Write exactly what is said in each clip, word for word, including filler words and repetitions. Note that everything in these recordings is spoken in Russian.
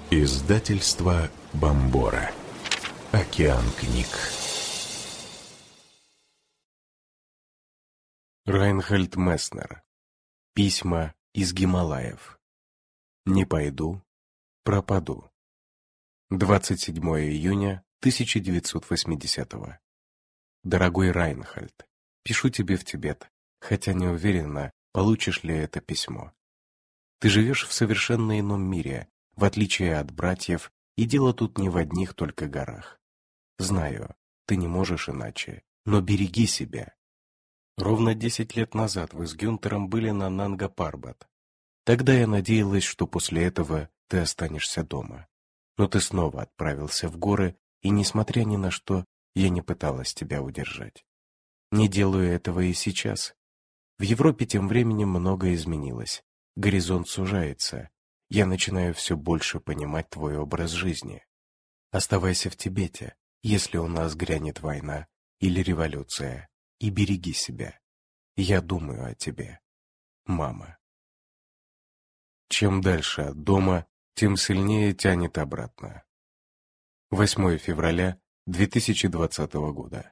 Издательство Бомбора. Океан книг. Райнхольд Месснер. Письма из Гималаев. Не пойду, пропаду. двадцать седьмое июня тысяча девятьсот восьмидесятого. Дорогой Райнхольд, пишу тебе в Тибет, хотя не уверена, получишь ли это письмо. Ты живешь в совершенно ином мире, в отличие от братьев, и дело тут не в одних только горах. Знаю, ты не можешь иначе, но береги себя. Ровно десять лет назад вы с Гюнтером были на Нанга-Парбат. Тогда я надеялась, что после этого ты останешься дома. Но ты снова отправился в горы, и, несмотря ни на что, я не пыталась тебя удержать. Не делаю этого и сейчас. В Европе тем временем многое изменилось. Горизонт сужается. Я начинаю все больше понимать твой образ жизни. Оставайся в Тибете, если у нас грянет война или революция, и береги себя. Я думаю о тебе, мама. Чем дальше от дома, тем сильнее тянет обратно. восьмое февраля две тысячи двадцатого года.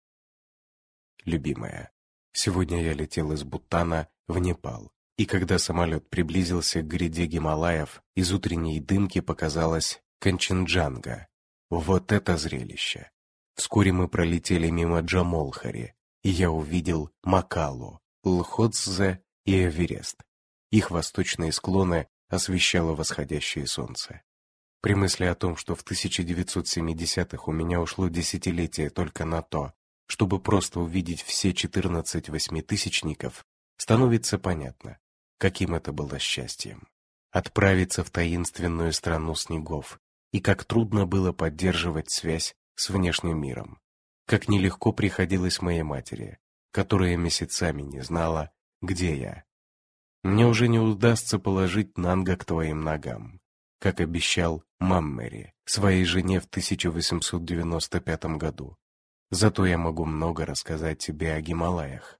Любимая, сегодня я летел из Бутана в Непал, и когда самолет приблизился к гряде Гималаев, из утренней дымки показалась Канченджанга. Вот это зрелище! Вскоре мы пролетели мимо Джамолхари, и я увидел Макалу, Лхотсе и Эверест. Их восточные склоны освещало восходящее солнце. При мысли о том, что в тысяча девятьсот семидесятых у меня ушло десятилетие только на то, чтобы просто увидеть все четырнадцать восьмитысячников, становится понятно, каким это было счастьем. Отправиться в таинственную страну снегов, и как трудно было поддерживать связь с внешним миром. Как нелегко приходилось моей матери, которая месяцами не знала, где я. Мне уже не удастся положить Нанга к твоим ногам, как обещал Маммери своей жене в тысяча восемьсот девяносто пятом году. Зато я могу много рассказать тебе о Гималаях.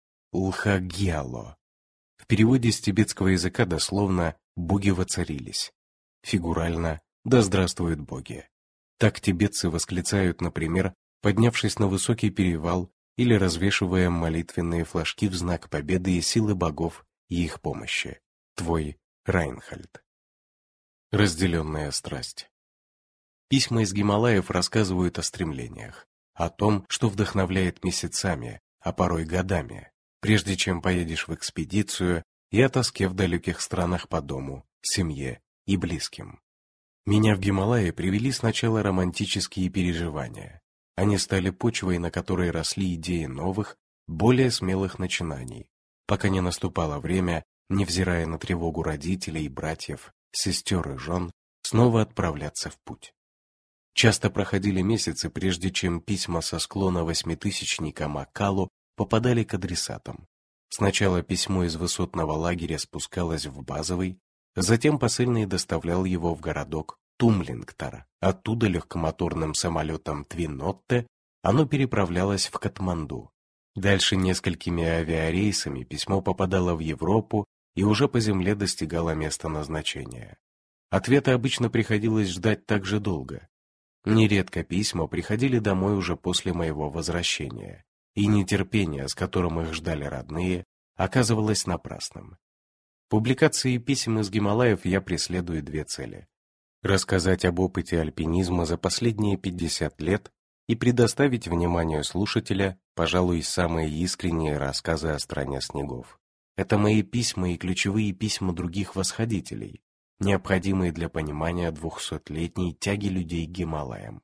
Лхагьяло. В переводе с тибетского языка дословно «боги воцарились». Фигурально «да здравствуют боги». Так тибетцы восклицают, например, поднявшись на высокий перевал или развешивая молитвенные флажки в знак победы и силы богов и их помощи. Твой Райнхольд. Разделенная страсть. Письма из Гималаев рассказывают о стремлениях, о том, что вдохновляет месяцами, а порой годами, прежде чем поедешь в экспедицию, и о тоске в далеких странах по дому, семье и близким. Меня в Гималаи привели сначала романтические переживания. Они стали почвой, на которой росли идеи новых, более смелых начинаний, пока не наступало время, невзирая на тревогу родителей, братьев, сестер и жен, снова отправляться в путь. Часто проходили месяцы, прежде чем письма со склона восьмитысячника Макалу попадали к адресатам. Сначала письмо из высотного лагеря спускалось в базовый, затем посыльный доставлял его в городок Тумлингтар. Оттуда легкомоторным самолетом Твинотте оно переправлялось в Катманду. Дальше несколькими авиарейсами письмо попадало в Европу и уже по земле достигало места назначения. Ответа обычно приходилось ждать так же долго. Нередко письма приходили домой уже после моего возвращения, и нетерпение, с которым их ждали родные, оказывалось напрасным. Публикацией писем из Гималаев я преследую две цели: рассказать об опыте альпинизма за последние пятьдесят лет и предоставить вниманию слушателя, пожалуй, самые искренние рассказы о стране снегов. Это мои письма и ключевые письма других восходителей, необходимые для понимания двухсотлетней тяги людей к Гималаям.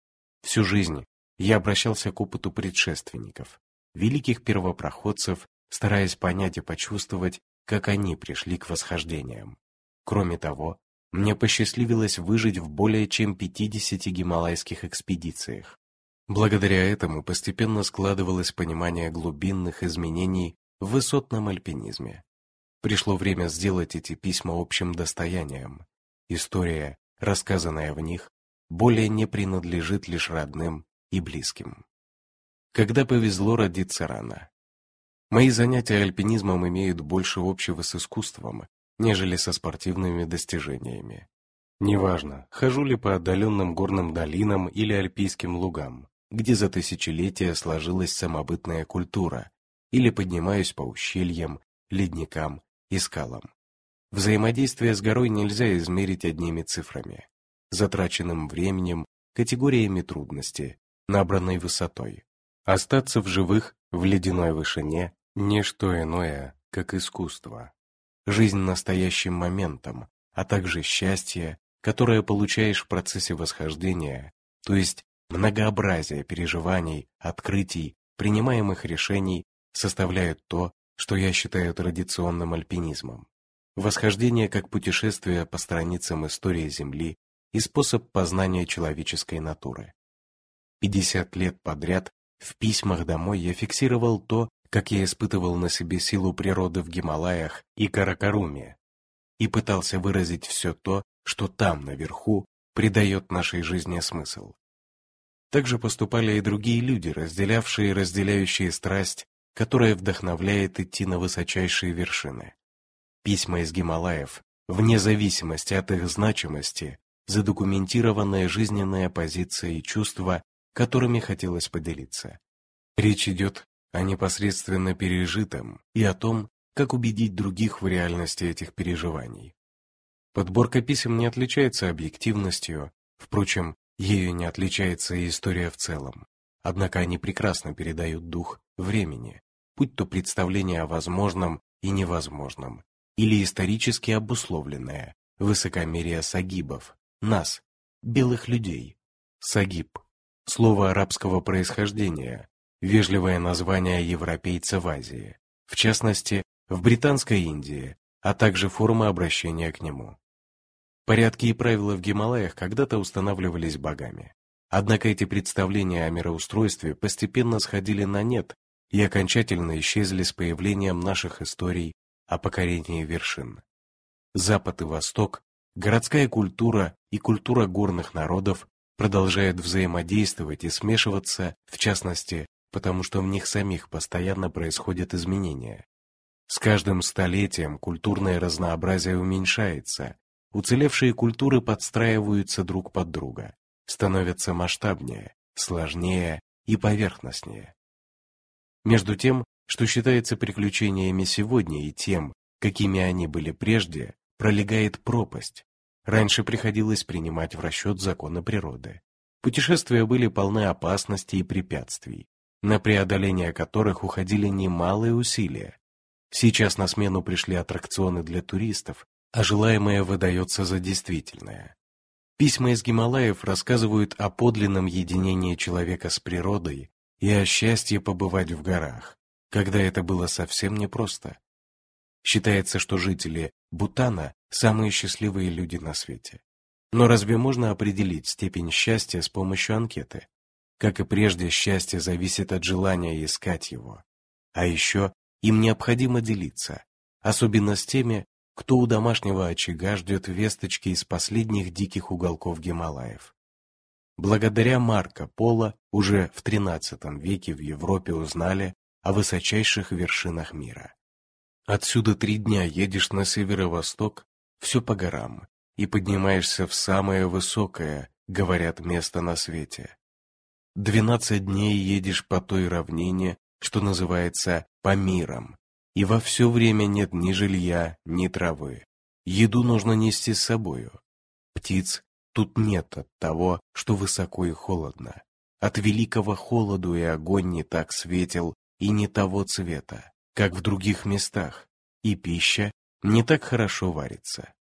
Всю жизнь я обращался к опыту предшественников, великих первопроходцев, стараясь понять и почувствовать, как они пришли к восхождениям. Кроме того, мне посчастливилось выжить в более чем пятидесяти гималайских экспедициях. Благодаря этому постепенно складывалось понимание глубинных изменений в высотном альпинизме. Пришло время сделать эти письма общим достоянием. История, рассказанная в них, более не принадлежит лишь родным и близким. Когда повезло родиться рано. Мои занятия альпинизмом имеют больше общего с искусством, нежели со спортивными достижениями. Неважно, хожу ли по отдаленным горным долинам или альпийским лугам, где за тысячелетия сложилась самобытная культура, или поднимаюсь по ущельям, ледникам и скалам. Взаимодействие с горой нельзя измерить одними цифрами, затраченным временем, категориями трудности, набранной высотой. Остаться в живых в ледяной вышине – не что иное, как искусство. Жизнь настоящим моментом, а также счастье, которое получаешь в процессе восхождения, то есть многообразие переживаний, открытий, принимаемых решений, составляют то, что я считаю традиционным альпинизмом. Восхождение как путешествие по страницам истории Земли и способ познания человеческой натуры. пятьдесят лет подряд в письмах домой я фиксировал то, как я испытывал на себе силу природы в Гималаях и Каракаруме, и пытался выразить все то, что там, наверху, придает нашей жизни смысл. Также поступали и другие люди, разделявшие и разделяющие страсть, которая вдохновляет идти на высочайшие вершины. Письма из Гималаев, вне зависимости от их значимости, задокументированная жизненная позиция и чувства, которыми хотелось поделиться. Речь идет о непосредственно пережитом и о том, как убедить других в реальности этих переживаний. Подборка писем не отличается объективностью, впрочем, ею не отличается и история в целом. Однако они прекрасно передают дух времени, будь то представление о возможном и невозможном, или исторически обусловленное высокомерие сагибов, нас, белых людей. Сагиб – слово арабского происхождения, вежливое название европейца в Азии, в частности, в Британской Индии, а также формы обращения к нему. Порядки и правила в Гималаях когда-то устанавливались богами. Однако эти представления о мироустройстве постепенно сходили на нет и окончательно исчезли с появлением наших историй о покорении вершин. Запад и Восток, городская культура и культура горных народов продолжают взаимодействовать и смешиваться, в частности, потому что в них самих постоянно происходят изменения. С каждым столетием культурное разнообразие уменьшается, уцелевшие культуры подстраиваются друг под друга, становятся масштабнее, сложнее и поверхностнее. Между тем, что считается приключениями сегодня, и тем, какими они были прежде, пролегает пропасть. Раньше приходилось принимать в расчет законы природы. Путешествия были полны опасностей и препятствий, на преодоление которых уходили немалые усилия. Сейчас на смену пришли аттракционы для туристов, а желаемое выдается за действительное. Письма из Гималаев рассказывают о подлинном единении человека с природой и о счастье побывать в горах, когда это было совсем непросто. Считается, что жители Бутана – самые счастливые люди на свете. Но разве можно определить степень счастья с помощью анкеты? Как и прежде, счастье зависит от желания искать его. А еще им необходимо делиться, особенно с теми, кто у домашнего очага ждет весточки из последних диких уголков Гималаев. Благодаря Марко Поло уже в тринадцатом веке в Европе узнали о высочайших вершинах мира. Отсюда три дня едешь на северо-восток, все по горам, и поднимаешься в самое высокое, говорят, место на свете. Двенадцать дней едешь по той равнине, что называется Памиром, и во все время нет ни жилья, ни травы. Еду нужно нести с собою. Птиц тут нет от того, что высоко и холодно. От великого холоду и огонь не так светел и не того цвета, как в других местах, и пища не так хорошо варится.